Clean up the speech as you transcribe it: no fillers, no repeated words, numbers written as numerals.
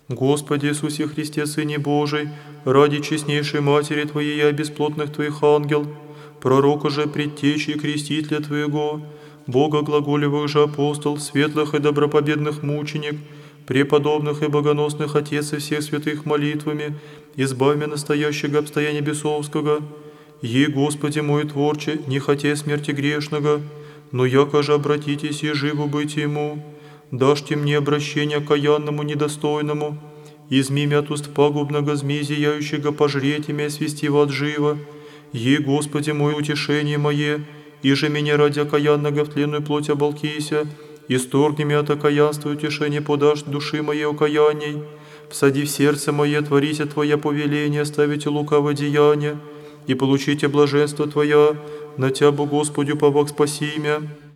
Господи Иисусе Христе, Сыне Божий, ради честнейшей Матери Твоей и бесплотных Твоих ангел, пророка же, предтечи и крестителя Твоего, Бога глаголевых же апостол, светлых и добропобедных мученик, преподобных и богоносных Отец и всех святых молитвами, избави меня настоящего обстояния бесовского, Ей, Господи мой Творче, не хотя смерти грешного, но яко же обратитесь и живу быть Ему, дашьте мне обращение окаянному недостойному, изми мя от уст пагубного змей зияющего пожреть имя свести в ад живо, Ей, Господи мой, утешение мое, и же меня ради окаянного в тленную плоть оболкися, исторгни меня от окаянства утешение подашь души моей окаянней, всади в сердце мое, творите Твое повеление, ставите лукавое деяние, и получите блаженство Твоя, на Тябу, Господи, повак спаси мя.